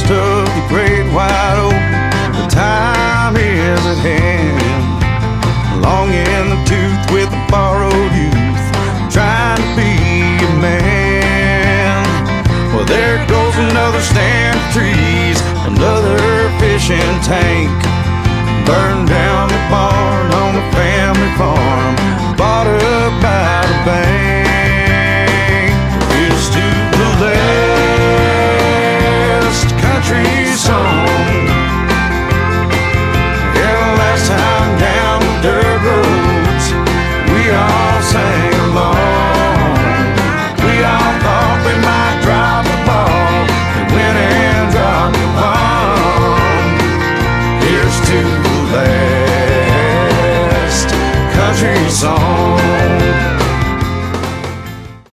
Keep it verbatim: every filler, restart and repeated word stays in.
west of the great wide open, the time is at hand. Long in the tooth with a borrowed youth, trying to be a man. Well, there goes another stand of trees, another fishing tank. Burned down the barn on the family farm, bought up by the bank. Here's to the last country song. Yeah, the last time down the dirt roads, we all sang along. We all thought we might drop the ball, and went and dropped the bomb. Here's to the last country song.